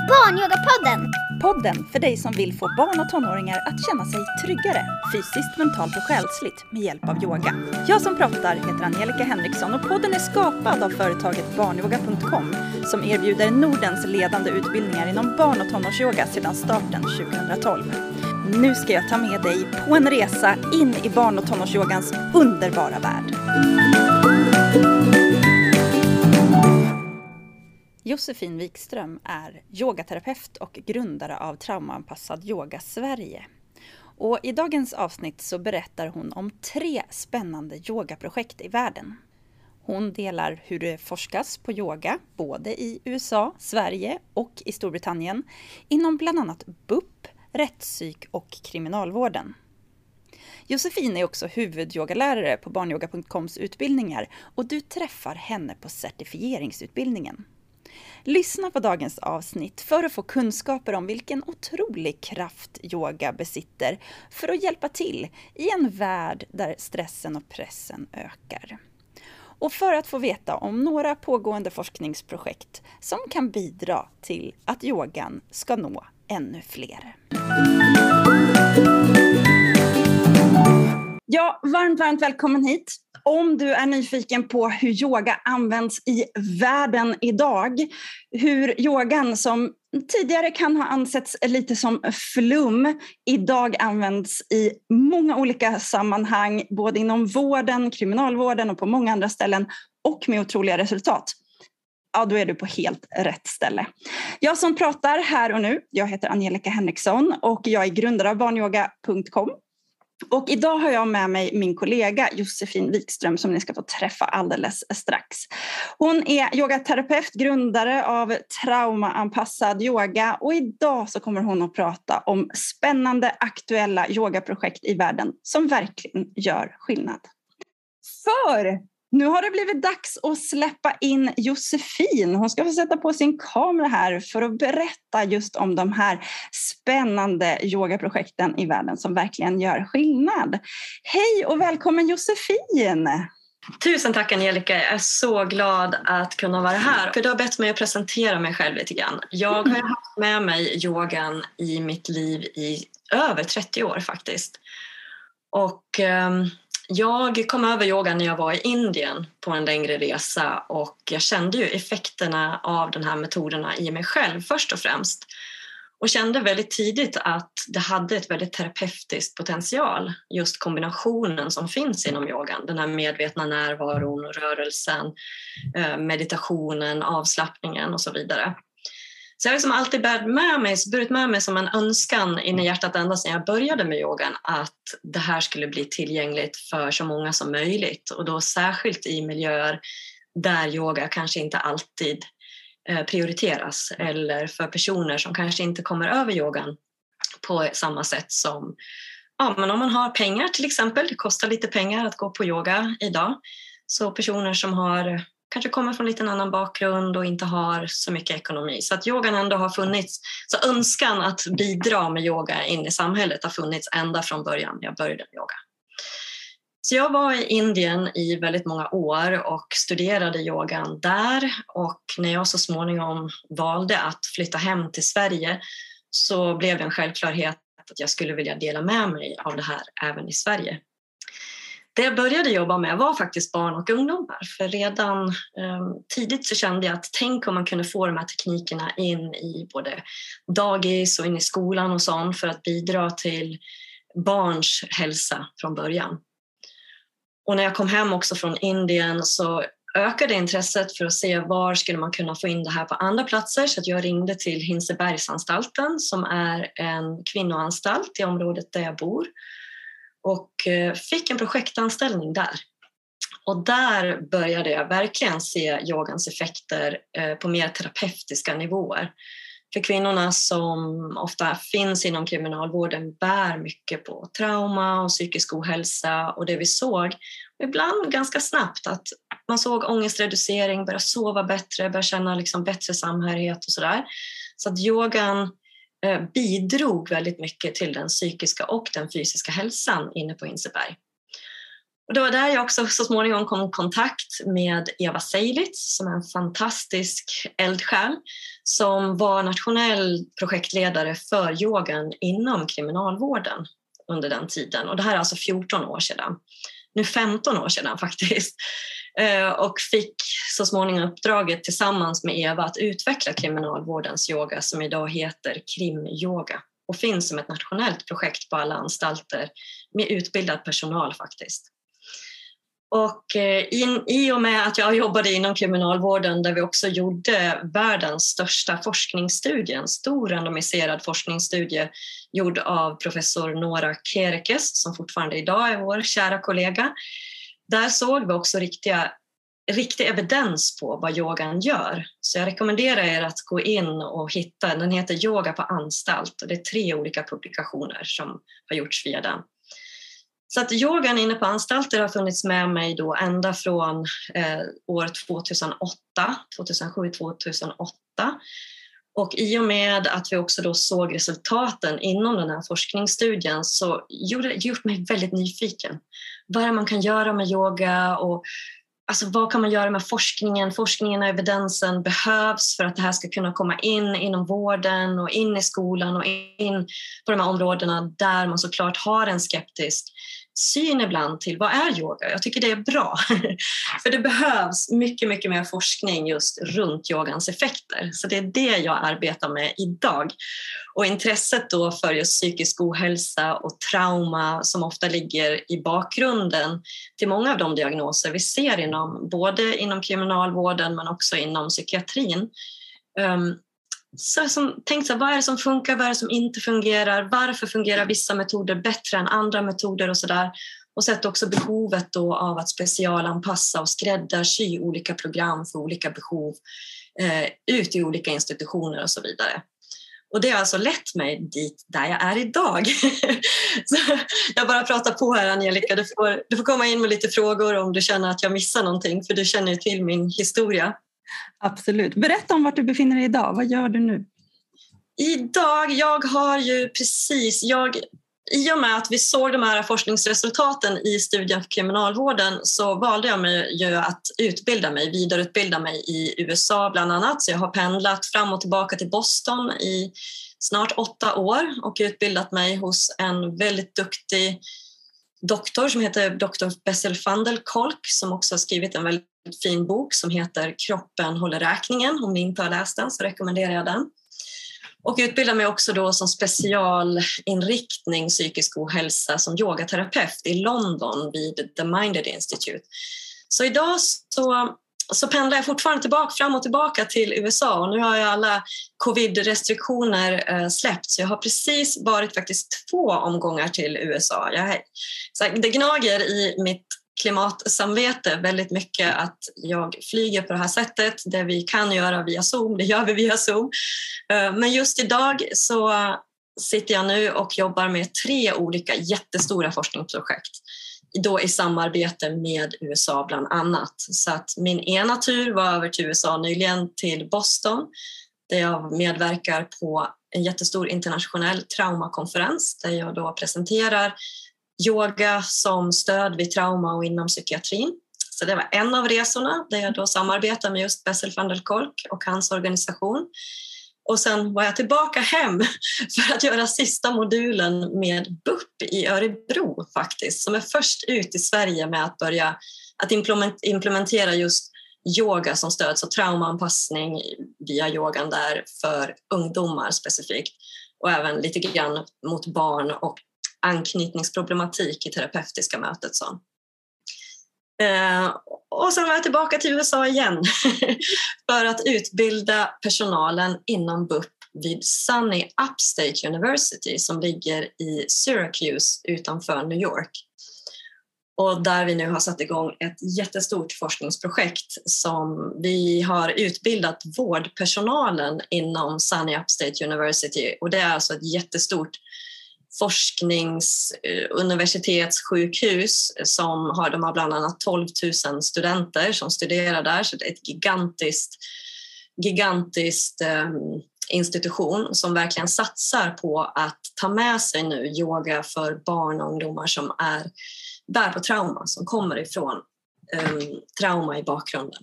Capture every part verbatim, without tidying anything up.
Barnyogapodden! Podden för dig som vill få barn och tonåringar att känna sig tryggare, fysiskt, mentalt och själsligt med hjälp av yoga. Jag som pratar heter Angelica Henriksson och podden är skapad av företaget barnyoga punkt com som erbjuder Nordens ledande utbildningar inom barn- och tonårsyoga sedan starten tjugohundratolv. Nu ska jag ta med dig på en resa in i barn- och tonårsyogans underbara värld. Josefin Wikström är yogaterapeut och grundare av Traumaanpassad yoga Sverige. Och i dagens avsnitt så berättar hon om tre spännande yogaprojekt i världen. Hon delar hur det forskas på yoga både i U S A, Sverige och i Storbritannien inom bland annat B U P, rättspsyk och kriminalvården. Josefin är också huvudyogalärare på barnyoga punkt coms utbildningar och du träffar henne på certifieringsutbildningen. Lyssna på dagens avsnitt för att få kunskaper om vilken otrolig kraft yoga besitter för att hjälpa till i en värld där stressen och pressen ökar. Och för att få veta om några pågående forskningsprojekt som kan bidra till att yogan ska nå ännu fler. Ja, varmt, varmt välkommen hit. Om du är nyfiken på hur yoga används i världen idag, hur yogan som tidigare kan ha ansetts lite som flum, idag används i många olika sammanhang, både inom vården, kriminalvården och på många andra ställen och med otroliga resultat. Ja, då är du på helt rätt ställe. Jag som pratar här och nu, jag heter Angelica Henriksson och jag är grundare av barnyoga punkt com. Och idag har jag med mig min kollega Josefin Wikström som ni ska få träffa alldeles strax. Hon är yogaterapeut, grundare av Traumaanpassad yoga och idag så kommer hon att prata om spännande aktuella yogaprojekt i världen som verkligen gör skillnad. För nu har det blivit dags att släppa in Josefin. Hon ska få sätta på sin kamera här för att berätta just om de här spännande yogaprojekten i världen som verkligen gör skillnad. Hej och välkommen Josefin! Tusen tack Angelica, jag är så glad att kunna vara här. För du har bett mig att presentera mig själv lite grann. Jag har haft med mig yogan i mitt liv i över trettio år faktiskt. Och Um, Jag kom över yoga när jag var i Indien på en längre resa och jag kände ju effekterna av den här metoderna i mig själv först och främst. Och kände väldigt tidigt att det hade ett väldigt terapeutiskt potential, just kombinationen som finns inom yogan. Den här medvetna närvaron, rörelsen, meditationen, avslappningen och så vidare. Så jag har liksom alltid burit med mig, burit med mig som en önskan in i hjärtat ända sedan jag började med yogan att det här skulle bli tillgängligt för så många som möjligt. Och då särskilt i miljöer där yoga kanske inte alltid prioriteras eller för personer som kanske inte kommer över yogan på samma sätt som ja, men om man har pengar till exempel. Det kostar lite pengar att gå på yoga idag. Så personer som har kanske kommer från lite en annan bakgrund och inte har så mycket ekonomi. Så att yogan ändå har funnits, så önskan att bidra med yoga in i samhället har funnits ända från början när jag började med yoga. Så jag var i Indien i väldigt många år och studerade yogan där. Och när jag så småningom valde att flytta hem till Sverige så blev det en självklarhet att jag skulle vilja dela med mig av det här även i Sverige. Det jag började jobba med var faktiskt barn och ungdomar. För redan eh, tidigt så kände jag att tänk om man kunde få de här teknikerna in i både dagis och in i skolan och sånt för att bidra till barns hälsa från början. Och när jag kom hem också från Indien så ökade intresset för att se var skulle man kunna få in det här på andra platser. Så att jag ringde till Hinsebergsanstalten som är en kvinnoanstalt i området där jag bor. Och fick en projektanställning där. Och där började jag verkligen se yogans effekter på mer terapeutiska nivåer. För kvinnorna som ofta finns inom kriminalvården bär mycket på trauma och psykisk ohälsa. Och det vi såg, ibland ganska snabbt, att man såg ångestreducering, börja sova bättre, börja känna liksom bättre samhörighet och sådär. Så att yogan bidrog väldigt mycket till den psykiska och den fysiska hälsan inne på Hinseberg. Och det var där jag också så småningom kom i kontakt med Eva Seilitz som är en fantastisk eldsjäl som var nationell projektledare för yogan inom kriminalvården under den tiden. Och det här är alltså fjorton år sedan. Nu femton år sedan faktiskt. Och fick så småningom uppdraget tillsammans med Eva att utveckla kriminalvårdens yoga som idag heter krimyoga och finns som ett nationellt projekt på alla anstalter med utbildad personal faktiskt. Och in, i och med att jag jobbade inom kriminalvården där vi också gjorde världens största forskningsstudie, en stor randomiserad forskningsstudie gjord av professor Nora Kerekes som fortfarande idag är vår kära kollega. Där såg vi också riktiga, riktig evidens på vad yogan gör. Så jag rekommenderar er att gå in och hitta, den heter Yoga på anstalt och det är tre olika publikationer som har gjorts via den. Så att yogan inne på anstalter har funnits med mig då ända från eh, år tjugohundraåtta, tjugohundrasju tjugohundraåtta. Och i och med att vi också då såg resultaten inom den här forskningsstudien så gjorde det gjort mig väldigt nyfiken. Vad är det man kan göra med yoga och alltså, vad kan man göra med forskningen? Forskningen och evidensen behövs för att det här ska kunna komma in inom vården och in i skolan och in på de här områdena där man såklart har en skeptisk syn ibland till vad är yoga. Jag tycker det är bra. För det behövs mycket, mycket mer forskning just runt yogans effekter. Så det är det jag arbetar med idag. Och intresset då för just psykisk ohälsa och trauma som ofta ligger i bakgrunden till många av de diagnoser vi ser inom, både inom kriminalvården men också inom psykiatrin. Um, Så som, tänk så, vad är det som funkar, vad är det som inte fungerar, varför fungerar vissa metoder bättre än andra metoder och sådär. Och sett också behovet då av att specialanpassa och skräddarsy olika program för olika behov eh, ut i olika institutioner och så vidare. Och det har alltså lett mig dit där jag är idag. Så jag bara pratar på här, Angelica. Du får, du får komma in med lite frågor om du känner att jag missar någonting, för du känner ju till min historia. Absolut. Berätta om vart du befinner dig idag. Vad gör du nu? Idag, jag har ju precis, jag, i och med att vi såg de här forskningsresultaten i studien för kriminalvården så valde jag mig ju att utbilda mig, vidareutbilda mig i U S A bland annat. Så jag har pendlat fram och tillbaka till Boston i snart åtta år och utbildat mig hos en väldigt duktig doktor som heter doktor Bessel van der Kolk som också har skrivit en väldigt fin bok som heter Kroppen håller räkningen. Om ni inte har läst den så rekommenderar jag den. Och utbildar mig också då som specialinriktning psykisk ohälsa som yogaterapeut i London vid The Minded Institute. Så idag så, så pendlar jag fortfarande tillbaka, fram och tillbaka till U S A och nu har jag alla covid-restriktioner eh, släppt så jag har precis varit faktiskt två omgångar till U S A. Jag, så det gnager i mitt klimatsamvete väldigt mycket att jag flyger på det här sättet. Det vi kan göra via Zoom, det gör vi via Zoom. Men just idag så sitter jag nu och jobbar med tre olika jättestora forskningsprojekt. Då i samarbete med U S A bland annat. Så att min ena tur var över till U S A nyligen till Boston där jag medverkar på en jättestor internationell traumakonferens där jag då presenterar yoga som stöd vid trauma och inom psykiatrin. Så det var en av resorna där jag då samarbetar med just Bessel van der Kolk och hans organisation. Och sen var jag tillbaka hem för att göra sista modulen med B U P i Örebro faktiskt. Som är först ut i Sverige med att börja att implementera just yoga som stöd. Så traumaanpassning via yogan där för ungdomar specifikt. Och även lite grann mot barn och anknytningsproblematik i terapeutiska mötet. Så. Eh, och sen var jag tillbaka till U S A igen för att utbilda personalen inom B U P vid Sunny Upstate University som ligger i Syracuse utanför New York. Och där vi nu har satt igång ett jättestort forskningsprojekt som vi har utbildat vårdpersonalen inom Sunny Upstate University. Och det är alltså ett jättestort forskningsuniversitetssjukhus som har, de har bland annat tolv tusen studenter som studerar där, så det är ett gigantiskt, gigantiskt um, institution som verkligen satsar på att ta med sig nu yoga för barn och ungdomar som är bär på trauma som kommer ifrån um, trauma i bakgrunden.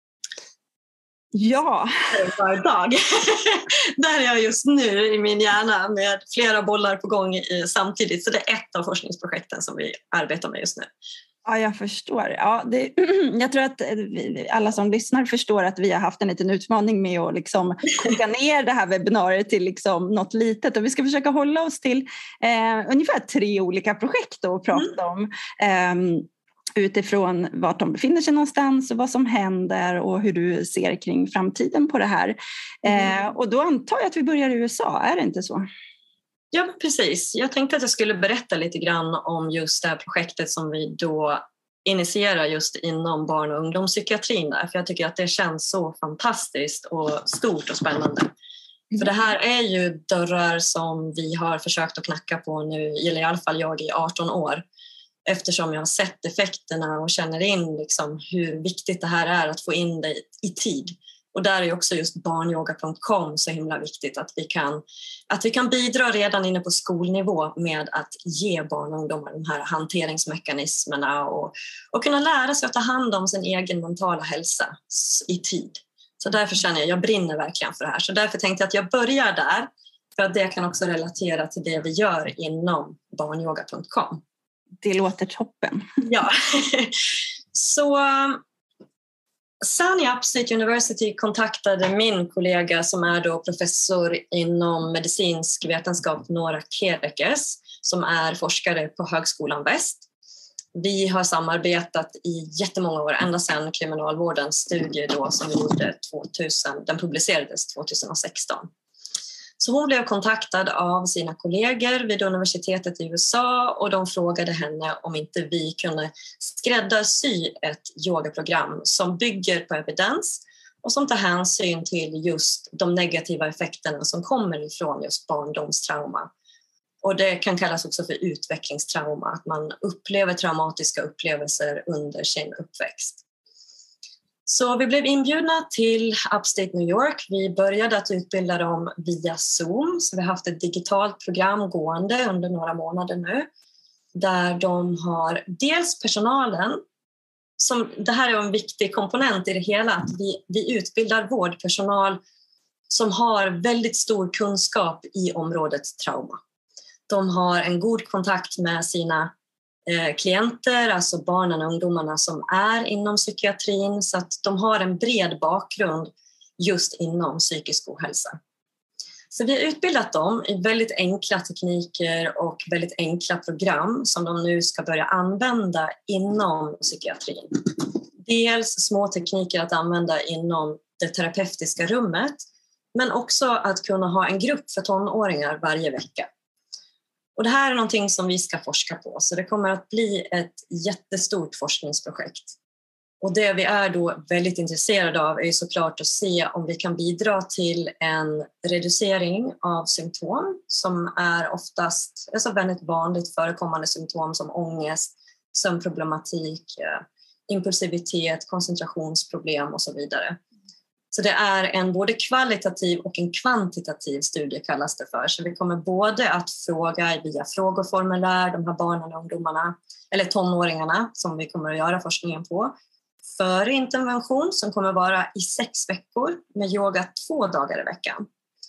Ja. Varje dag. Där är jag just nu i min hjärna med flera bollar på gång i, samtidigt. Så det är ett av forskningsprojekten som vi arbetar med just nu. Ja, jag förstår. Ja, det, jag tror att alla som lyssnar förstår att vi har haft en liten utmaning med att liksom koka ner det här webbinariet till liksom något litet. Och vi ska försöka hålla oss till eh, ungefär tre olika projekt att prata om. Eh, utifrån vart de befinner sig någonstans och vad som händer och hur du ser kring framtiden på det här. Eh, och då antar jag att vi börjar i U S A, är det inte så? Ja, precis. Jag tänkte att jag skulle berätta lite grann om just det här projektet som vi då initierar just inom barn- och ungdomspsykiatrin där. För jag tycker att det känns så fantastiskt och stort och spännande. Mm. För det här är ju dörrar som vi har försökt att knacka på nu, eller i alla fall jag i arton år. Eftersom jag har sett effekterna och känner in liksom hur viktigt det här är att få in det i tid. Och där är också just barnyoga punkt com så himla viktigt att vi kan, att vi kan bidra redan inne på skolnivå med att ge barn och ungdomar de här hanteringsmekanismerna och, och kunna lära sig att ta hand om sin egen mentala hälsa i tid. Så därför känner jag, jag brinner verkligen för det här. Så därför tänkte jag att jag börjar där för att det kan också relatera till det vi gör inom barnyoga punkt com. Det låter toppen. Ja, så Sunny Upstate University kontaktade min kollega som är då professor inom medicinsk vetenskap, Nora Kerekes, som är forskare på Högskolan Väst. Vi har samarbetat i jättemånga år, ända sedan kriminalvårdens studie då, som vi gjorde tvåtusen, den publicerades tjugohundrasexton. Så hon blev kontaktad av sina kollegor vid universitetet i U S A och de frågade henne om inte vi kunde skräddarsy ett yogaprogram som bygger på evidens och som tar hänsyn till just de negativa effekterna som kommer ifrån just barndomstrauma. Och det kan kallas också för utvecklingstrauma, att man upplever traumatiska upplevelser under sin uppväxt. Så vi blev inbjudna till Upstate New York. Vi började att utbilda dem via Zoom. Så vi har haft ett digitalt program gående under några månader nu. Där de har dels personalen. Som, det här är en viktig komponent i det hela. Att vi, vi utbildar vårdpersonal som har väldigt stor kunskap i området trauma. De har en god kontakt med sina klienter, alltså barnen och ungdomarna som är inom psykiatrin, så att de har en bred bakgrund just inom psykisk ohälsa. Så vi har utbildat dem i väldigt enkla tekniker och väldigt enkla program som de nu ska börja använda inom psykiatrin. Dels små tekniker att använda inom det terapeutiska rummet, men också att kunna ha en grupp för tonåringar varje vecka. Och det här är någonting som vi ska forska på, så det kommer att bli ett jättestort forskningsprojekt. Och det vi är då väldigt intresserade av är såklart att se om vi kan bidra till en reducering av symptom som är oftast alltså väldigt vanligt förekommande symptom som ångest, sömnproblematik, impulsivitet, koncentrationsproblem och så vidare. Så det är en både kvalitativ och en kvantitativ studie kallas det för. Så vi kommer både att fråga via frågeformulär de här barnen och ungdomarna, eller tonåringarna som vi kommer att göra forskningen på, före intervention som kommer vara i sex veckor med yoga två dagar i veckan.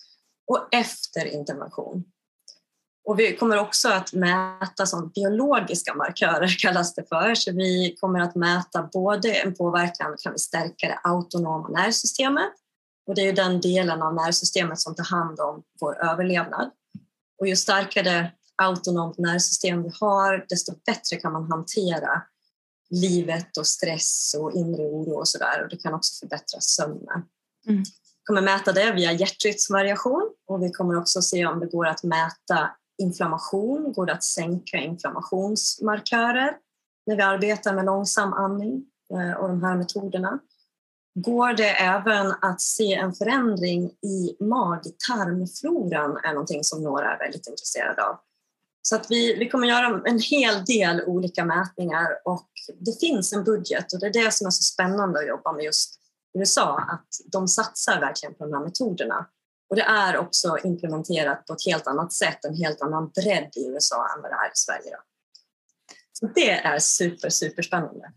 Och efter intervention. Och vi kommer också att mäta som biologiska markörer kallas det för. Så vi kommer att mäta både en påverkan, kan vi stärka det autonoma nervsystemet. Och det är ju den delen av nervsystemet som tar hand om vår överlevnad. Och ju starkare autonomt nervsystem vi har, desto bättre kan man hantera livet och stress och inre oro och sådär. Och det kan också förbättra sömnen. Mm. Vi kommer mäta det via hjärtrytmsvariation. Och vi kommer också se om det går att mäta inflammation, går det att sänka inflammationsmarkörer när vi arbetar med långsam andning och de här metoderna. Går det även att se en förändring i mag-tarmfloran är någonting som några är väldigt intresserade av. Så att vi, vi kommer göra en hel del olika mätningar och det finns en budget och det är det som är så spännande att jobba med just i U S A, att de satsar verkligen på de här metoderna. Och det är också implementerat på ett helt annat sätt, en helt annan bredd i U S A än vad det är i Sverige. Då. Det är super, super spännande.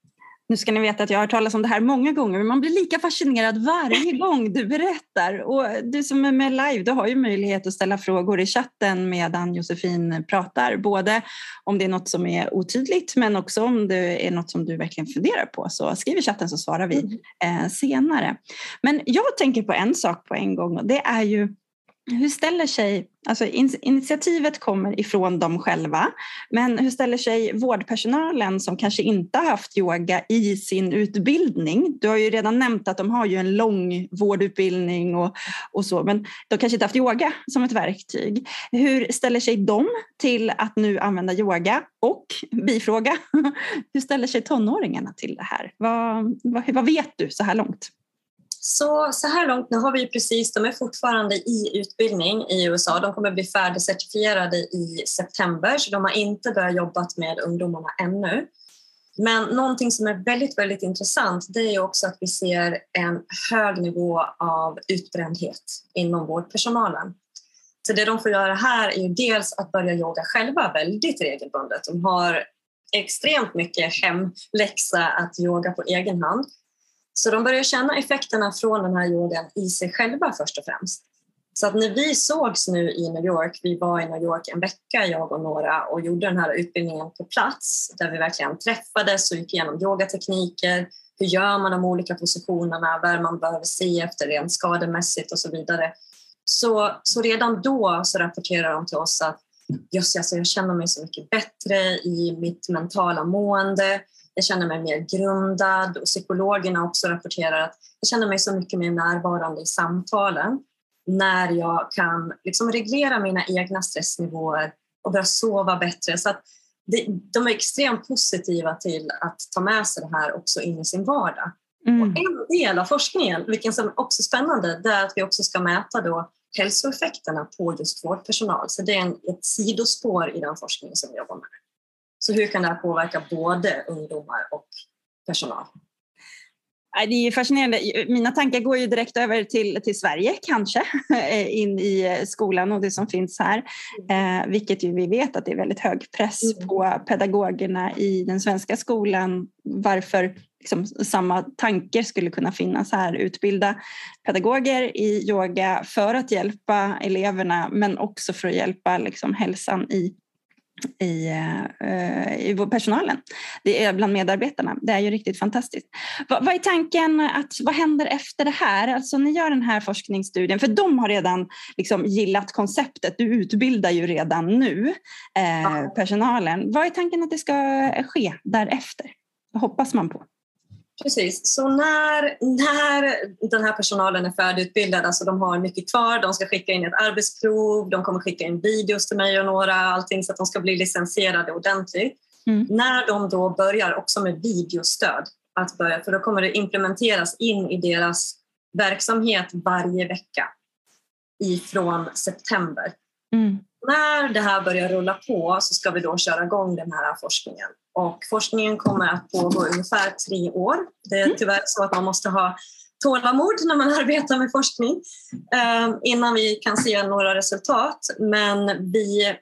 Nu ska ni veta att jag har hört talas om det här många gånger, men man blir lika fascinerad varje gång du berättar. Och du som är med live, du har ju möjlighet att ställa frågor i chatten medan Josefin pratar. Både om det är något som är otydligt, men också om det är något som du verkligen funderar på. Så skriv i chatten så svarar vi eh, senare. Men jag tänker på en sak på en gång, och det är ju hur ställer sig, alltså initiativet kommer ifrån dem själva, men hur ställer sig vårdpersonalen som kanske inte har haft yoga i sin utbildning? Du har ju redan nämnt att de har ju en lång vårdutbildning och, och så, men de kanske inte haft yoga som ett verktyg. Hur ställer sig de till att nu använda yoga? Och bifråga, hur ställer sig tonåringarna till det här? Vad, vad, vad vet du så här långt? Så, så här långt, nu har vi ju precis, de är fortfarande i utbildning i U S A. De kommer bli färdigcertifierade i september, så de har inte börjat jobba med ungdomarna ännu. Men någonting som är väldigt, väldigt intressant, det är också att vi ser en hög nivå av utbrändhet inom vårdpersonalen. Så det de får göra här är ju dels att börja yoga själva väldigt regelbundet. De har extremt mycket hemläxa att yoga på egen hand. Så de börjar känna effekterna från den här yogan i sig själva först och främst. Så att när vi sågs nu i New York, vi var i New York en vecka, jag och några, och gjorde den här utbildningen på plats, där vi verkligen träffades och gick igenom yogatekniker, hur gör man de olika positionerna, vad man behöver se efter rent skademässigt och så vidare. Så, så redan då så rapporterar de till oss att just alltså, jag känner mig så mycket bättre i mitt mentala mående. Jag känner mig mer grundad, och psykologerna också rapporterar att jag känner mig så mycket mer närvarande i samtalen när jag kan liksom reglera mina egna stressnivåer och börja sova bättre. Så att det, de är extremt positiva till att ta med sig det här också in i sin vardag. Mm. Och en del av forskningen, vilken som också är spännande, det är att vi också ska mäta då hälsoeffekterna på just vårdpersonal. Så det är en, ett sidospår i den forskningen som vi jobbar med. Så hur kan det här påverka både ungdomar och personal? Det är fascinerande. Mina tankar går ju direkt över till, till Sverige kanske, in i skolan och det som finns här. Eh, vilket ju vi vet att det är väldigt hög press mm. på pedagogerna i den svenska skolan. Varför liksom, samma tanker skulle kunna finnas här. Utbilda pedagoger i yoga för att hjälpa eleverna, men också för att hjälpa liksom, hälsan i I, uh, i personalen, det är bland medarbetarna. Det är ju riktigt fantastiskt. Va, vad är tanken, att, vad händer efter det här? Alltså ni gör den här forskningsstudien, för de har redan liksom gillat konceptet. Du utbildar ju redan nu eh, ja. personalen. Vad är tanken att det ska ske därefter? Vad hoppas man på? Precis, så när, när den här personalen är färdigutbildad, alltså de har mycket kvar, de ska skicka in ett arbetsprov, de kommer skicka in videos till mig och några, allting så att de ska bli licensierade ordentligt. Mm. När de då börjar också med videostöd, att börja, för då kommer det implementeras in i deras verksamhet varje vecka ifrån september. Mm. När det här börjar rulla på så ska vi då köra igång den här forskningen. Och forskningen kommer att pågå ungefär tre år. Det är tyvärr så att man måste ha tålamod när man arbetar med forskning eh, innan vi kan se några resultat. Men vi,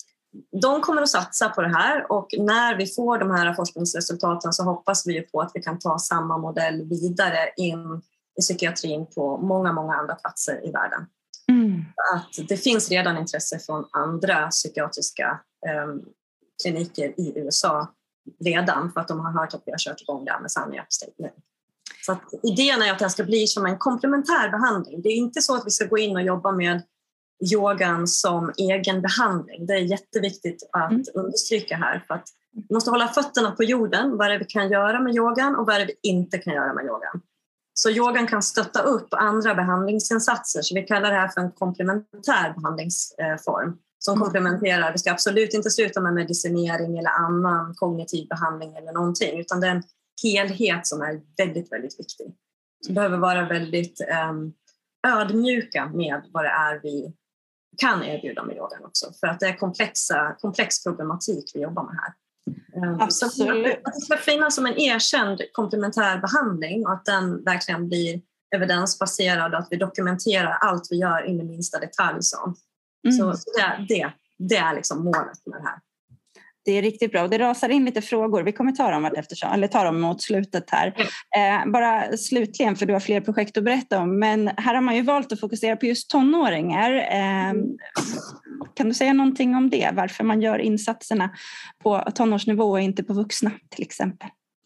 de kommer att satsa på det här, och när vi får de här forskningsresultaten så hoppas vi på att vi kan ta samma modell vidare in i psykiatrin på många, många andra platser i världen. Mm. Att det finns redan intresse från andra psykiatriska eh, kliniker i U S A redan, för att de har hört att vi har kört igång det med Sunny Upstate nu. Så att idén är att det ska bli som en komplementär behandling. Det är inte så att vi ska gå in och jobba med yogan som egen behandling. Det är jätteviktigt att mm. understryka här, för att vi måste hålla fötterna på jorden. Vad är det vi kan göra med yogan och vad är det vi inte kan göra med yogan? Så yogan kan stötta upp andra behandlingsinsatser, så vi kallar det här för en komplementär behandlingsform som mm. komplementerar. Vi ska absolut inte sluta med medicinering eller annan kognitiv behandling eller någonting, utan det är en helhet som är väldigt, väldigt viktig. Så vi behöver vara väldigt um, ödmjuka med vad det är vi kan erbjuda med yogan också, för att det är komplexa, komplex problematik vi jobbar med här. Um, så att, att det ska finnas som en erkänd komplementär behandling, och att den verkligen blir evidensbaserad, och att vi dokumenterar allt vi gör in i minsta detalj. Så, mm. så det, det, det är liksom målet med det här. Det är riktigt bra och det rasar in lite frågor. Vi kommer ta dem vart eftersom, eller ta dem mot slutet här. Eh, bara slutligen, för du har fler projekt att berätta om, men här har man ju valt att fokusera på just tonåringar. Eh, kan du säga någonting om det? Varför man gör insatserna på tonårsnivå och inte på vuxna till exempel?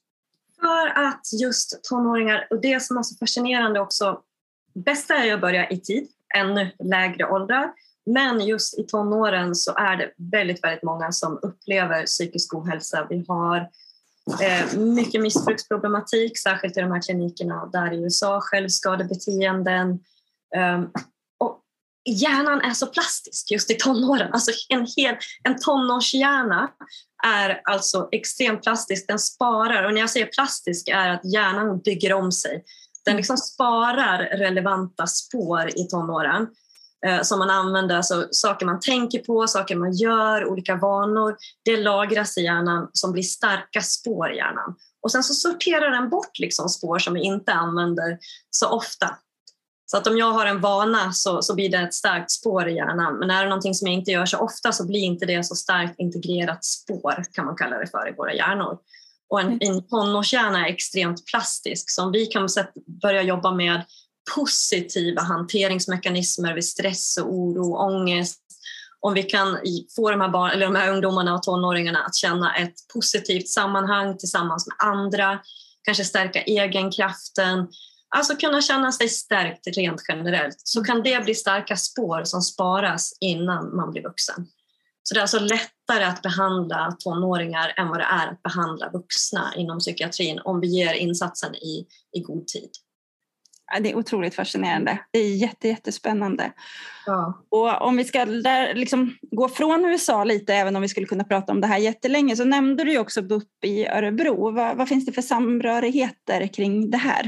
För att just tonåringar, och det som är så fascinerande också, bästa är att börja i tid, ännu lägre åldrar. Men just i tonåren så är det väldigt, väldigt många som upplever psykisk ohälsa. Vi har eh, mycket missbruksproblematik, särskilt i de här klinikerna där i U S A, självskadebeteenden. Eh, och hjärnan är så plastisk just i tonåren. Alltså en, hel, en tonårshjärna är alltså extremt plastisk. Den sparar, och när jag säger plastisk är att hjärnan bygger om sig. Den liksom sparar relevanta spår i tonåren. Som man använder, alltså saker man tänker på, saker man gör, olika vanor. Det lagras i hjärnan som blir starka spår i hjärnan. Och sen så sorterar den bort liksom spår som vi inte använder så ofta. Så att om jag har en vana så, så blir det ett starkt spår i hjärnan. Men är det någonting som jag inte gör så ofta så blir inte det så starkt integrerat spår, kan man kalla det för, i våra hjärnor. Och en, en tonårshjärna är extremt plastisk. Så om vi kan börja jobba med positiva hanteringsmekanismer vid stress och oro och ångest. Om vi kan få de här, barn, eller de här ungdomarna och tonåringarna att känna ett positivt sammanhang tillsammans med andra, kanske stärka egenkraften, alltså kunna känna sig stärkt rent generellt, så kan det bli starka spår som sparas innan man blir vuxen. Så det är alltså lättare att behandla tonåringar än vad det är att behandla vuxna inom psykiatrin om vi ger insatsen i, i god tid. Ja, det är otroligt fascinerande. Det är jätte, jättespännande. Ja. Och om vi ska där liksom gå från U S A lite, även om vi skulle kunna prata om det här jättelänge, så nämnde du ju också B U P i Örebro. Vad, vad finns det för samrörigheter kring det här?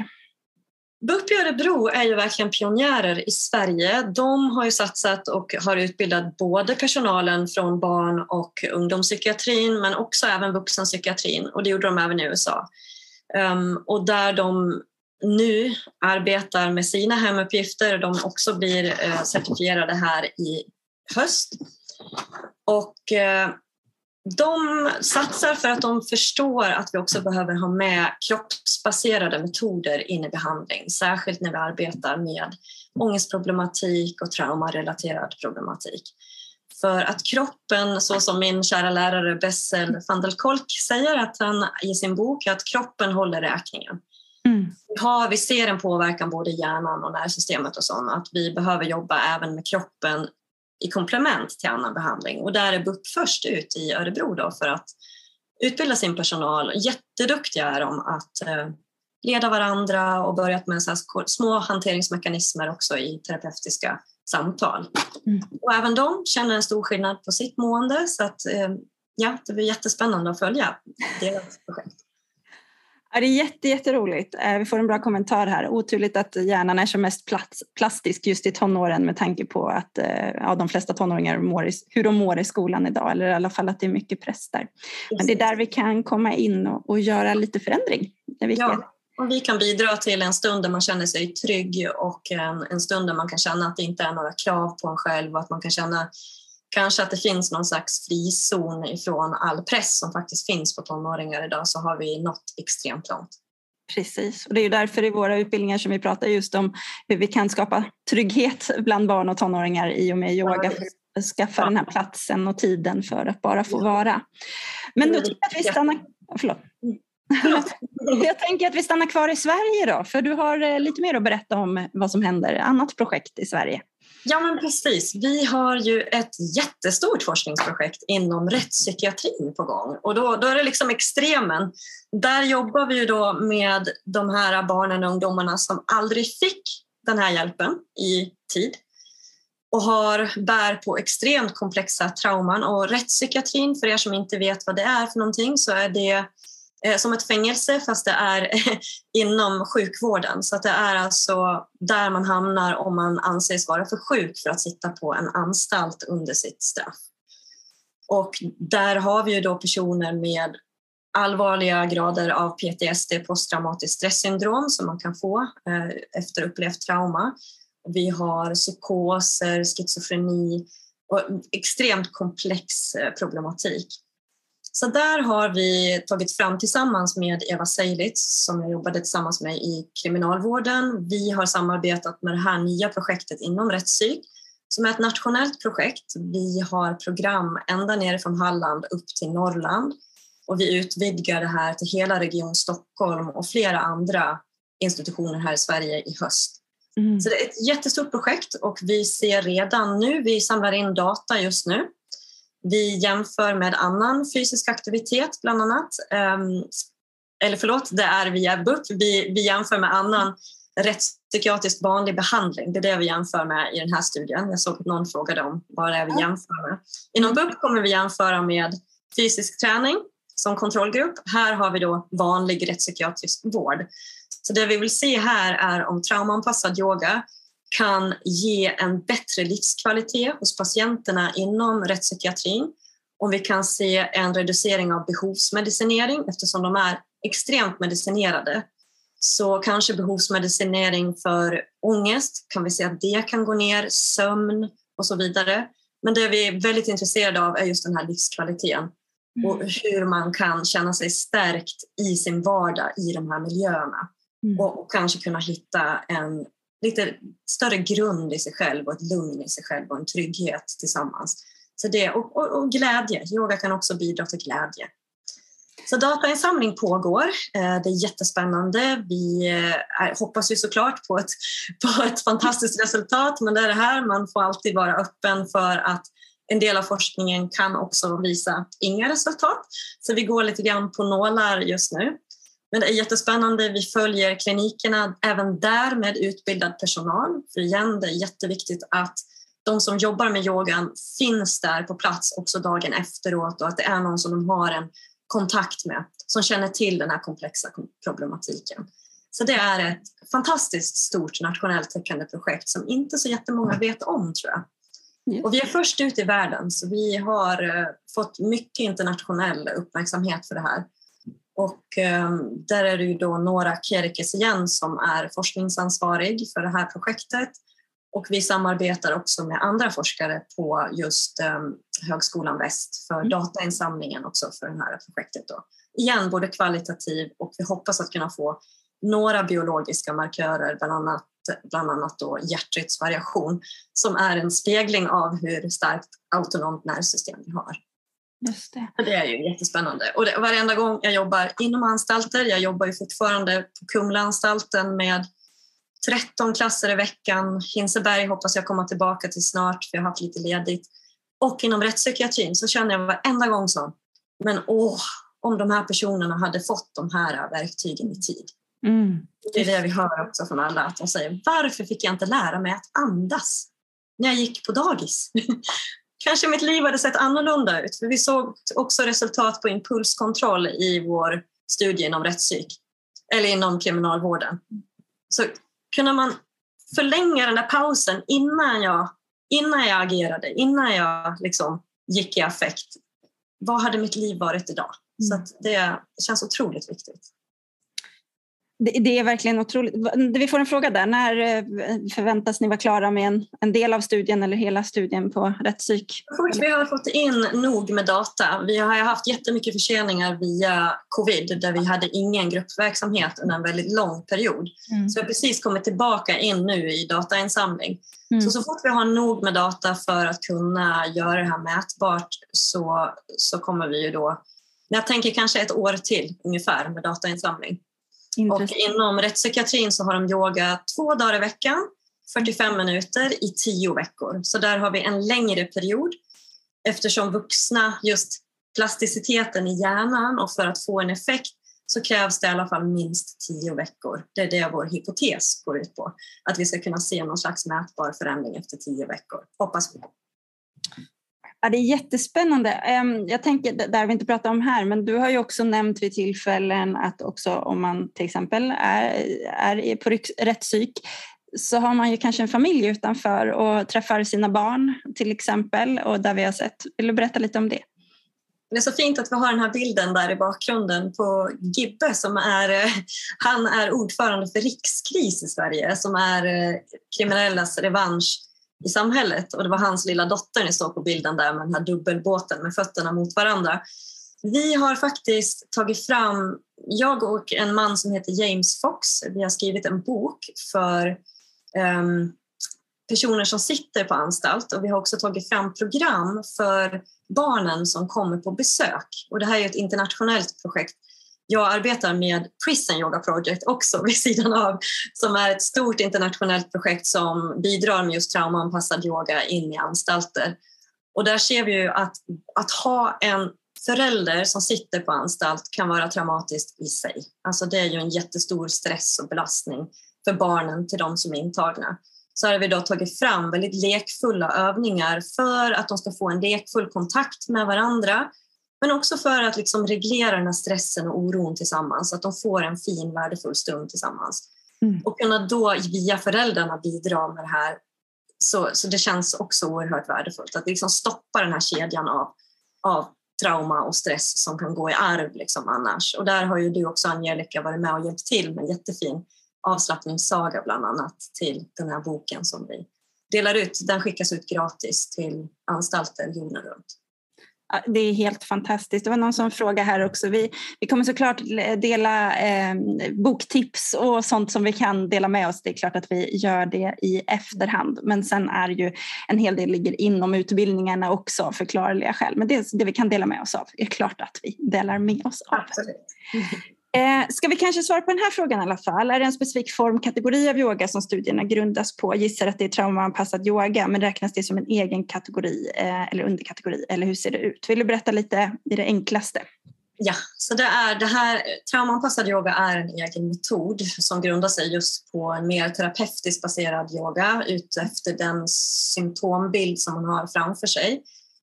B U P i Örebro är ju verkligen pionjärer i Sverige. De har ju satsat och har utbildat både personalen från barn- och ungdomspsykiatrin, men också även vuxenpsykiatrin, och det gjorde de även i U S A. Um, och där de nu arbetar med sina hemuppgifter. De också blir eh, certifierade här i höst. Och eh, de satsar för att de förstår att vi också behöver ha med kroppsbaserade metoder in i behandling. Särskilt när vi arbetar med ångestproblematik och traumarelaterad problematik. För att kroppen, så som min kära lärare Bessel van der Kolk säger att han, i sin bok, att kroppen håller räkningen. Mm. Vi, har, vi ser en påverkan både i hjärnan och nervsystemet och sånt, att vi behöver jobba även med kroppen i komplement till annan behandling. Och där är B U P först ut i Örebro då för att utbilda sin personal. Jätteduktiga är de att eh, leda varandra och börjat med så här små hanteringsmekanismer också i terapeutiska samtal. Mm. Och även de känner en stor skillnad på sitt mående, så att eh, ja, det blir jättespännande att följa deras projekt. Ja, det är jätte, jätteroligt. Vi får en bra kommentar här. Oturligt att hjärnan är som mest plats, plastisk just i tonåren med tanke på att ja, de flesta tonåringar mår i, hur de mår i skolan idag. Eller i alla fall att det är mycket press där. Men det är där vi kan komma in och, och göra lite förändring. Det är ja, och vi kan bidra till en stund där man känner sig trygg och en, en stund där man kan känna att det inte är några krav på en själv och att man kan känna kanske att det finns någon slags frizon ifrån all press som faktiskt finns på tonåringar idag, så har vi nått extremt långt. Precis, och det är ju därför i våra utbildningar som vi pratar just om hur vi kan skapa trygghet bland barn och tonåringar i och med yoga för att skaffa ja. den här platsen och tiden för att bara få vara. Men då tycker jag att vi stannar... Förlåt. Förlåt. Jag tänker att vi stannar kvar i Sverige då, för du har lite mer att berätta om vad som händer, annat projekt i Sverige. Ja, men precis. Vi har ju ett jättestort forskningsprojekt inom rättspsykiatrin på gång. Och då, då är det liksom extremen. Där jobbar vi ju då med de här barnen och ungdomarna som aldrig fick den här hjälpen i tid. Och har, bär på extremt komplexa trauman. Och rättspsykiatrin, för er som inte vet vad det är för någonting, så är det som ett fängelse fast det är inom sjukvården. Så att det är alltså där man hamnar om man anses vara för sjuk för att sitta på en anstalt under sitt straff. Och där har vi ju då personer med allvarliga grader av P T S D, posttraumatiskt stresssyndrom, som man kan få efter upplevt trauma. Vi har psykoser, schizofreni och extremt komplex problematik. Så där har vi tagit fram tillsammans med Eva Seilitz som jag jobbade tillsammans med i kriminalvården. Vi har samarbetat med det här nya projektet inom rättspsyk som är ett nationellt projekt. Vi har program ända ner från Halland upp till Norrland och vi utvidgar det här till hela Region Stockholm och flera andra institutioner här i Sverige i höst. Mm. Så det är ett jättestort projekt och vi ser redan nu, vi samlar in data just nu. Vi jämför med annan fysisk aktivitet bland annat. Eller förlåt, det är via B U P. Vi, vi jämför med annan rättspsykiatrisk vanlig behandling. Det är det vi jämför med i den här studien. Jag såg att någon frågade om vad det är vi jämför med. Inom B U P kommer vi jämföra med fysisk träning som kontrollgrupp. Här har vi då vanlig rättspsykiatrisk vård. Så det vi vill se här är om traumaanpassad yoga kan ge en bättre livskvalitet hos patienterna inom rättspsykiatrin. Om vi kan se en reducering av behovsmedicinering eftersom de är extremt medicinerade. Så kanske behovsmedicinering för ångest kan vi se att det kan gå ner, sömn och så vidare. Men det vi är väldigt intresserade av är just den här livskvaliteten. Mm. Och hur man kan känna sig stärkt i sin vardag i de här miljöerna. Mm. Och, och kanske kunna hitta en lite större grund i sig själv och ett lugn i sig själv och en trygghet tillsammans. Så det, och, och, och glädje. Yoga kan också bidra till glädje. Så datainsamling pågår. Det är jättespännande. Vi är, hoppas ju såklart på ett, på ett fantastiskt resultat, men det är det här. Man får alltid vara öppen för att en del av forskningen kan också visa inga resultat. Så vi går lite grann på nålar just nu. Men det är jättespännande. Vi följer klinikerna även där med utbildad personal. För igen, det är jätteviktigt att de som jobbar med yogan finns där på plats också dagen efteråt och att det är någon som de har en kontakt med som känner till den här komplexa problematiken. Så det är ett fantastiskt stort nationellt täckande projekt som inte så jättemånga vet om, tror jag. Yes. Och vi är först ut i världen så vi har uh, fått mycket internationell uppmärksamhet för det här. Och um, där är det ju då Nora Kierkes igen som är forskningsansvarig för det här projektet. Och vi samarbetar också med andra forskare på just um, Högskolan Väst för mm. datainsamlingen också för det här projektet då. Igen, både kvalitativ och vi hoppas att kunna få några biologiska markörer, bland annat, bland annat då hjärtrytmsvariation som är en spegling av hur starkt autonomt nervsystem vi har. Just det. Det är ju jättespännande. Och det, varenda gång jag jobbar inom anstalter, jag jobbar ju fortfarande på Kumlaanstalten med tretton klasser i veckan. Hinseberg hoppas jag komma tillbaka till snart för jag har haft lite ledigt. Och inom rättspsykiatrin så känner jag varenda gång så. Men åh, om de här personerna hade fått de här verktygen i tid. Mm. Det är det vi hör också från alla. Att de säger, varför fick jag inte lära mig att andas när jag gick på dagis? Kanske mitt liv hade sett annorlunda ut. För vi såg också resultat på impulskontroll i vår studie inom rättspsyk. Eller inom kriminalvården. Så kunde man förlänga den där pausen innan jag, innan jag agerade, innan jag liksom gick i affekt. Vad hade mitt liv varit idag? Mm. Så att det känns otroligt viktigt. Det, det är verkligen otroligt. Vi får en fråga där. När förväntas ni vara klara med en, en del av studien eller hela studien på rättspsyk? Vi har fått in nog med data. Vi har haft jättemycket förseningar via covid där vi hade ingen gruppverksamhet under en väldigt lång period. Mm. Så vi har precis kommit tillbaka in nu i datainsamling. Mm. Så så fort vi har nog med data för att kunna göra det här mätbart så, så kommer vi ju då, jag tänker kanske ett år till ungefär med datainsamling. Och inom rättspsykiatrin så har de yoga två dagar i veckan, fyrtiofem minuter i tio veckor. Så där har vi en längre period eftersom vuxna, just plasticiteten i hjärnan och för att få en effekt så krävs det i alla fall minst tio veckor. Det är det vår hypotes går ut på. Att vi ska kunna se någon slags mätbar förändring efter tio veckor. Hoppas vi. Ja, det är jättespännande. Jag tänker, där har vi inte pratat om här, men du har ju också nämnt vid tillfällen att också om man till exempel är, är på rättspsyk så har man ju kanske en familj utanför och träffar sina barn till exempel och där vi har sett. Vill du berätta lite om det? Det är så fint att vi har den här bilden där i bakgrunden på Gibbe som är, han är ordförande för Rikskris i Sverige som är kriminellas revansch i samhället och det var hans lilla dotter ni såg på bilden där med den här dubbelbåten med fötterna mot varandra. Vi har faktiskt tagit fram, jag och en man som heter James Fox, vi har skrivit en bok för um, personer som sitter på anstalt, och vi har också tagit fram program för barnen som kommer på besök. Och det här är ett internationellt projekt. Jag arbetar med Prison Yoga Project också vid sidan av, som är ett stort internationellt projekt som bidrar med just traumaanpassad yoga in i anstalter. Och där ser vi ju att, att ha en förälder som sitter på anstalt kan vara traumatiskt i sig. Alltså det är ju en jättestor stress och belastning för barnen till de som är intagna. Så har vi då tagit fram väldigt lekfulla övningar för att de ska få en lekfull kontakt med varandra, men också för att liksom reglera den här stressen och oron tillsammans, så att de får en fin, värdefull stund tillsammans. Mm. Och kunna då via föräldrarna bidra med det här. Så, så det känns också oerhört värdefullt att liksom stoppa den här kedjan av, av trauma och stress som kan gå i arv liksom annars. Och där har ju du också, Angelica, varit med och hjälpt till med en jättefin avslappningssaga bland annat till den här boken som vi delar ut. Den skickas ut gratis till anstalter jorden runt. Det är helt fantastiskt. Det var någon som frågade här också. Vi, vi kommer såklart dela eh, boktips och sånt som vi kan dela med oss. Det är klart att vi gör det i efterhand. Men sen är ju en hel del ligger inom utbildningarna också, förklarliga skäl. Men det, det vi kan dela med oss av är klart att vi delar med oss av. Absolut. Eh, ska vi kanske svara på den här frågan i alla fall? Är det en specifik form, kategori av yoga som studierna grundas på? Gissar att det är traumaanpassad yoga, men räknas det som en egen kategori eh, eller underkategori? Eller hur ser det ut? Vill du berätta lite i det enklaste? Ja, så det är det här, traumaanpassad yoga är en egen metod som grundar sig just på en mer terapeutiskt baserad yoga ut efter den symptombild som man har framför sig.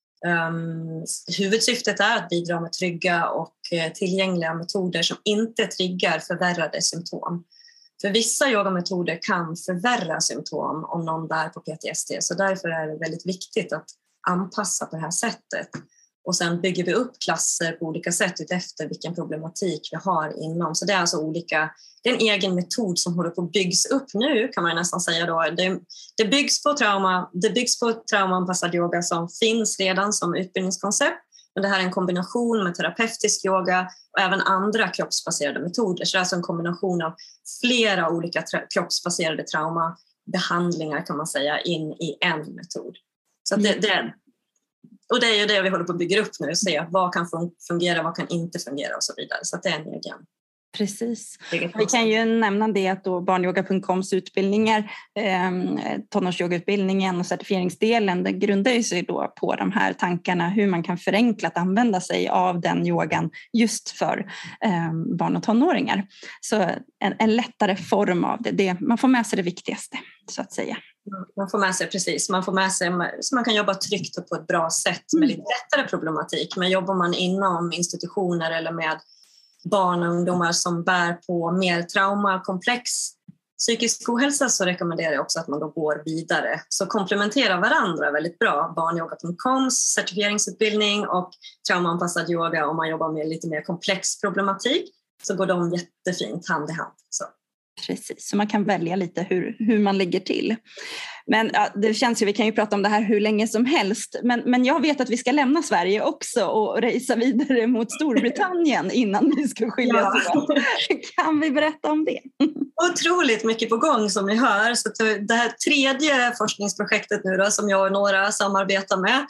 Um, huvudsyftet är att bidra med trygga och uh, tillgängliga metoder som inte triggar förvärrade symptom. För vissa yogametoder kan förvärra symptom om någon bär på P T S D, så därför är det väldigt viktigt att anpassa på det här sättet. Och sen bygger vi upp klasser på olika sätt efter vilken problematik vi har inom. Så det är alltså olika, det är en egen metod som håller på att byggs upp nu, kan man nästan säga då. Det, det byggs på trauma, det byggs på traumaanpassad yoga som finns redan som utbildningskoncept. Men det här är en kombination med terapeutisk yoga och även andra kroppsbaserade metoder. Så det är alltså en kombination av flera olika tra- kroppsbaserade traumabehandlingar, kan man säga, in i en metod. Så att det, det är Och det är ju det vi håller på att bygga upp nu, se vad kan fungera, vad kan inte fungera och så vidare. Så att det är en egen. Precis. Vi kan ju nämna det att då barnyoga punkt coms utbildningar, eh, tonårsyogautbildningen och certifieringsdelen, det grundar sig då på de här tankarna hur man kan förenkla att använda sig av den yogan just för eh, barn och tonåringar. Så en, en lättare form av det, det, man får med sig det viktigaste så att säga. Man får med sig, precis, man får med sig så man kan jobba tryggt och på ett bra sätt med lite lättare problematik. Men jobbar man inom institutioner eller med barn och ungdomar som bär på mer traumakomplex psykisk ohälsa, så rekommenderar jag också att man då går vidare. Så komplementerar varandra väldigt bra. barnyoga punkt coms certifieringsutbildning och traumaanpassad yoga, om man jobbar med lite mer komplex problematik, så går de jättefint hand i hand. Så. Precis, så man kan välja lite hur, hur man ligger till. Men ja, det känns ju, vi kan ju prata om det här hur länge som helst. Men, men jag vet att vi ska lämna Sverige också och resa vidare mot Storbritannien innan vi ska skiljas åt. Ja. Kan vi berätta om det? Otroligt mycket på gång som ni hör. Så det här tredje forskningsprojektet nu då, som jag och några samarbetar med.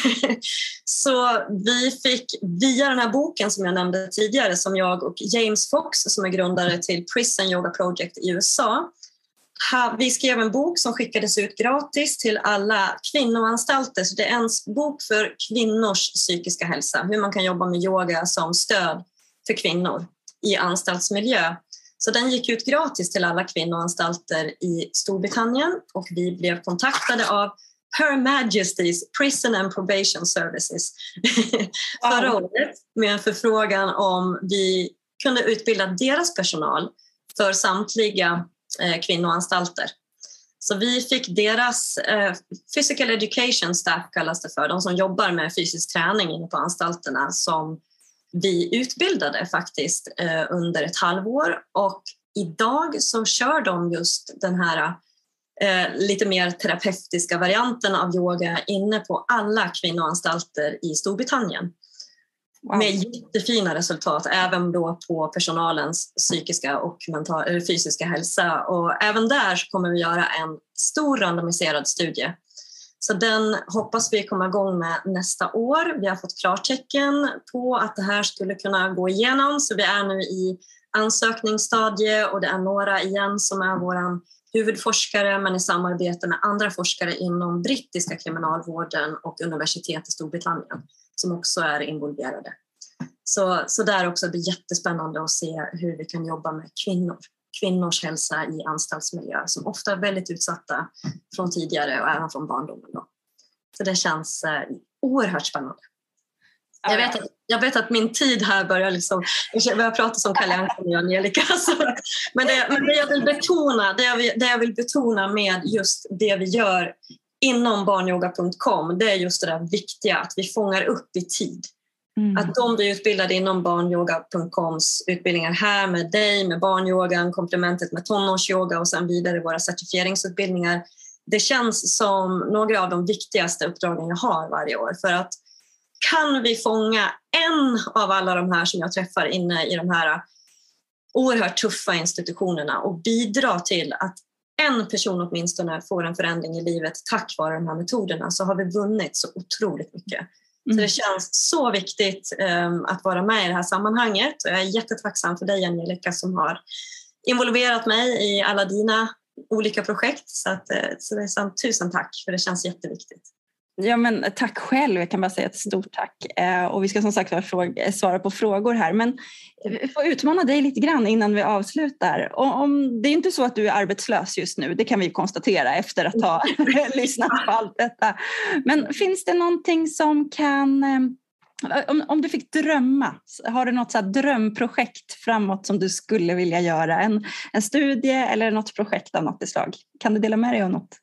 Så vi fick via den här boken som jag nämnde tidigare, som jag och James Fox, som är grundare till Prison Yoga Project i U S A. Vi skrev en bok som skickades ut gratis till alla kvinnoanstalter. Så det är en bok för kvinnors psykiska hälsa. Hur man kan jobba med yoga som stöd för kvinnor i anstaltsmiljö. Så den gick ut gratis till alla kvinnoanstalter i Storbritannien. Och vi blev kontaktade av Her Majesty's Prison and Probation Services förra året med en förfrågan om vi kunde utbilda deras personal för samtliga eh, kvinnoanstalter. Så vi fick deras eh, physical education staff, kallas det för, de som jobbar med fysisk träning inne på anstalterna, som vi utbildade faktiskt eh, under ett halvår. Och idag så kör de just den här eh, lite mer terapeutiska varianten av yoga inne på alla kvinnoanstalter i Storbritannien. Wow. Med jättefina resultat, även då på personalens psykiska och mental, eller fysiska hälsa. Och även där så kommer vi göra en stor randomiserad studie. Så den hoppas vi komma igång med nästa år. Vi har fått klartecken på att det här skulle kunna gå igenom. Så vi är nu i ansökningsstadie och det är några igen som är våran huvudforskare, men i samarbete med andra forskare inom brittiska kriminalvården och universitet i Storbritannien som också är involverade. Så, så där också blir det jättespännande att se hur vi kan jobba med kvinnor. Kvinnors hälsa i anstaltsmiljö som ofta är väldigt utsatta från tidigare och även från barndomen. Då. Så det känns eh, oerhört spännande. Jag vet, att, jag vet att min tid här börjar liksom, jag börjar prata som Kalle Anka och Angelica. Men, det, men det, jag vill betona, det, jag vill, det jag vill betona med just det vi gör inom barnyoga punkt com, det är just det där viktiga att vi fångar upp i tid. Mm. Att de blir utbildade inom barnyoga punkt coms utbildningar här med dig, med barnyogan, komplementet med tonårsyoga och sen vidare våra certifieringsutbildningar. Det känns som några av de viktigaste uppdragen jag har varje år. För att kan vi fånga en av alla de här som jag träffar inne i de här oerhört tuffa institutionerna och bidra till att en person åtminstone får en förändring i livet tack vare de här metoderna, så har vi vunnit så otroligt mycket. Mm. Så det känns så viktigt um, att vara med i det här sammanhanget. Och jag är jättetacksam för dig, Angelica, som har involverat mig i alla dina olika projekt. Så, att, så det är sant, tusen tack, för det känns jätteviktigt. Ja, men tack själv. Jag kan bara säga ett stort tack. Eh, och vi ska som sagt fråga, svara på frågor här. Men vi får utmana dig lite grann innan vi avslutar. Och om, det är inte så att du är arbetslös just nu. Det kan vi konstatera efter att ha lyssnat på allt detta. Men finns det någonting som kan... Eh, om, om du fick drömma, har du något så här drömprojekt framåt som du skulle vilja göra? En, en studie eller något projekt av något slag? Kan du dela med dig av något?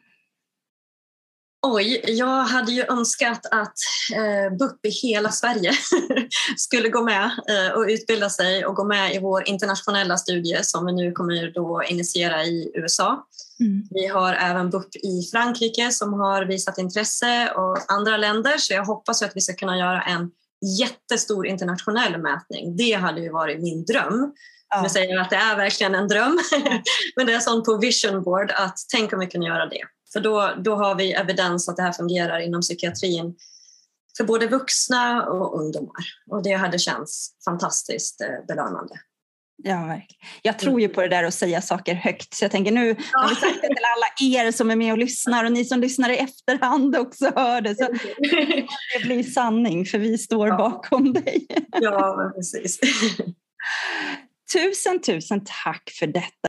Oj, jag hade ju önskat att eh, B U P i hela Sverige skulle gå med eh, och utbilda sig och gå med i vår internationella studie som vi nu kommer då initiera i U S A. Mm. Vi har även B U P i Frankrike som har visat intresse och andra länder, så jag hoppas att vi ska kunna göra en jättestor internationell mätning. Det hade ju varit min dröm. Ja. Jag säger att det är verkligen en dröm, men det är sånt på vision board att tänk om vi kan göra det. För då, då har vi evidens att det här fungerar inom psykiatrin för både vuxna och ungdomar. Och det hade känts fantastiskt belönande. Ja, verkligen. Jag tror ju på det där att säga saker högt. Så jag tänker nu ja. har vi sagt det till alla er som är med och lyssnar. Och ni som lyssnar i efterhand också hör det. Så det blir sanning, för vi står ja. bakom dig. Ja, precis. Tusen, tusen tack för detta.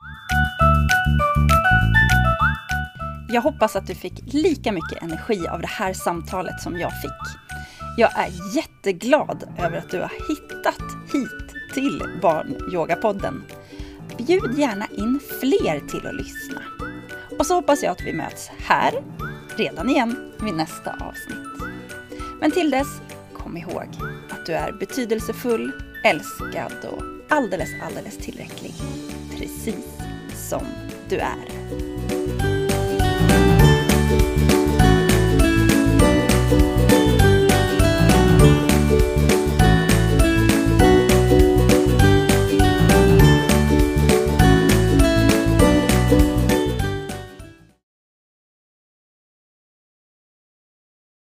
Jag hoppas att du fick lika mycket energi av det här samtalet som jag fick. Jag är jätteglad över att du har hittat hit till Barnyogapodden. Bjud gärna in fler till att lyssna. Och så hoppas jag att vi möts här redan igen vid nästa avsnitt. Men till dess, kom ihåg att du är betydelsefull, älskad och alldeles, alldeles tillräcklig. Precis som du är.